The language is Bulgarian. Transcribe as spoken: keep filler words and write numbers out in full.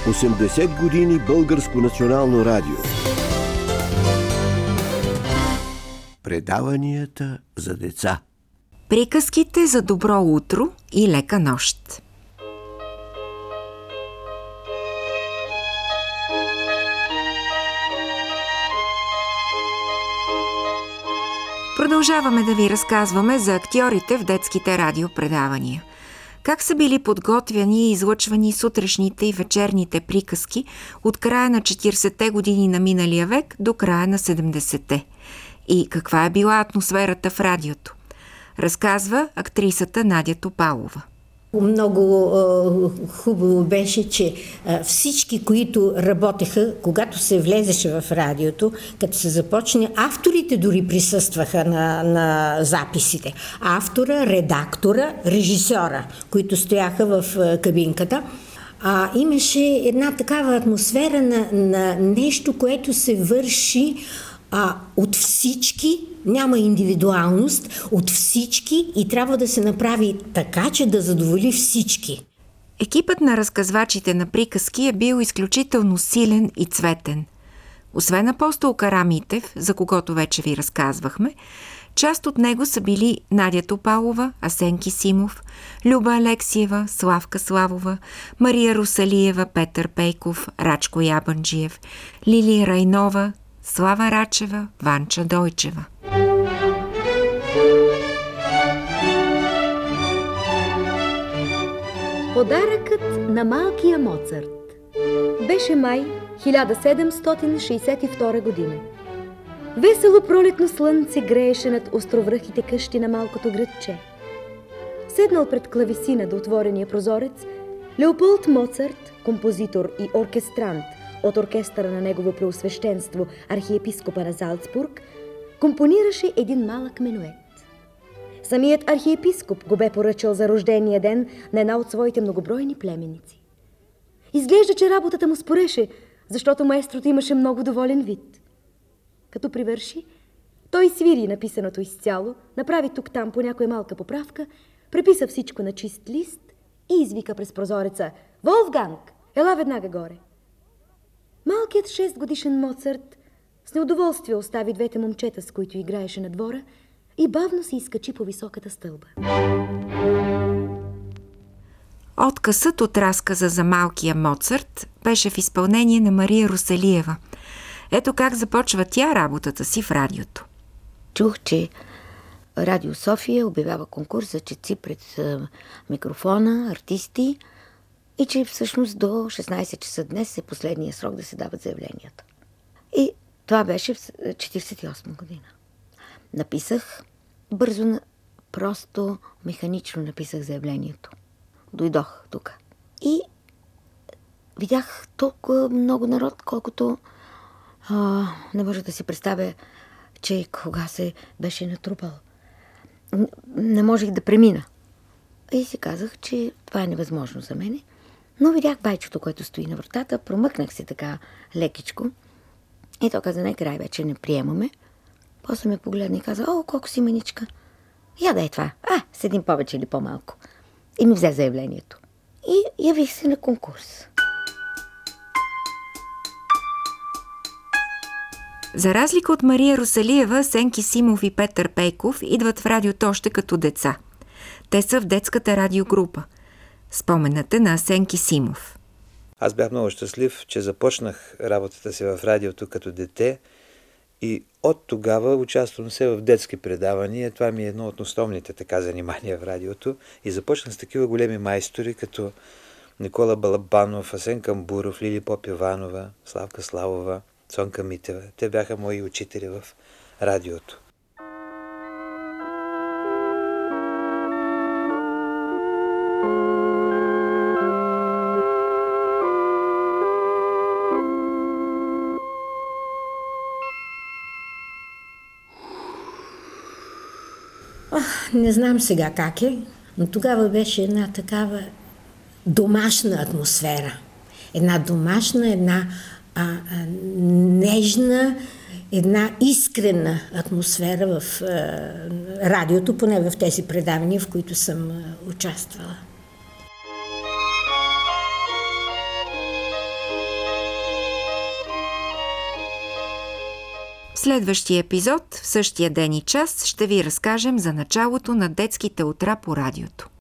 осемдесет години Българско национално радио. Предаванията за деца. Приказките за добро утро и лека нощ. Продължаваме да ви разказваме за актьорите в детските радиопредавания. Как са били подготвяни и излъчвани сутрешните и вечерните приказки от края на четиридесетте години на миналия век до края на седемдесетте. И каква е била атмосферата в радиото? Разказва актрисата Надя Топалова. Много е, хубаво беше, че е, всички, които работеха, когато се влезеше в радиото, като се започне, авторите дори присъстваха на, на записите. Автора, редактора, режисьора, които стояха в е, кабинката. А, имаше една такава атмосфера на, на нещо, което се върши а, от всички, няма индивидуалност, от всички и трябва да се направи така, че да задоволи всички. Екипът на разказвачите на приказки е бил изключително силен и цветен. Освен Апостол Карамитев, за когото вече ви разказвахме, част от него са били Надя Топалова, Асен Кисимов, Люба Алексиева, Славка Славова, Мария Русалиева, Петър Пейков, Рачко Ябанджиев, Лилия Райнова, Слава Рачева, Ванча Дойчева. Подаръкът на малкия Моцарт. Беше май хиляда седемстотин шейсет и втора година. Весело пролетно слънце грееше над островръхите къщи на малкото градче. Седнал пред клавесина до отворения прозорец, Леополд Моцарт, композитор и оркестрант от оркестъра на негово преосвещенство архиепископа на Залцбург, компонираше един малък менует. Самият архиепископ го бе поръчал за рождения ден на една от своите многобройни племеници. Изглежда, че работата му спореше, защото маестрото имаше много доволен вид. Като привърши, той свири написаното изцяло, направи тук-там по някоя малка поправка, преписа всичко на чист лист и извика през прозореца: „Волфганг, ела веднага горе!“ Малкият шестгодишен Моцарт с неудоволствие остави двете момчета, с които играеше на двора, и бавно се изкачи по високата стълба. Откъсът от разказа за малкия Моцарт беше в изпълнение на Мария Русалиева. Ето как започва тя работата си в радиото. Чух, че Радио София обявява конкурс за четци пред микрофона, артисти, и че всъщност до шестнайсет часа днес е последния срок да се дават заявленията. И това беше в четиридесет и осма година. Написах бързо, просто механично написах заявлението. Дойдох тук. И видях толкова много народ, колкото а, не може да си представя, че кога се беше натрупал. Не можех да премина. И си казах, че това е невъзможно за мене. Но видях байчето, което стои на вратата, промъкнах се така лекичко. И то каза: „Най-край вече не приемаме“. После ме погледна и каза: „О, колко си маничка. Я дай това. А, с един повече или по-малко.“ И ми взе заявлението. И явих се на конкурс. За разлика от Мария Русалиева, Асен Кисимов и Петър Пейков идват в радиото още като деца. Те са в детската радиогрупа. Спомената на Асен Кисимов. Аз бях много щастлив, че започнах работата си в радиото като дете и от тогава участвам се в детски предавания. Това ми е едно от основните така занимания в радиото. И започнах с такива големи майстори, като Никола Балабанов, Асен Камбуров, Лили Попиванова, Славка Славова, Цонка Митева. Те бяха мои учители в радиото. Не знам сега как е, но тогава беше една такава домашна атмосфера. Една домашна, една а, а, нежна, една искрена атмосфера в а, радиото, поне в тези предавания, в които съм а, участвала. В следващия епизод, в същия ден и час, ще ви разкажем за началото на детските утра по радиото.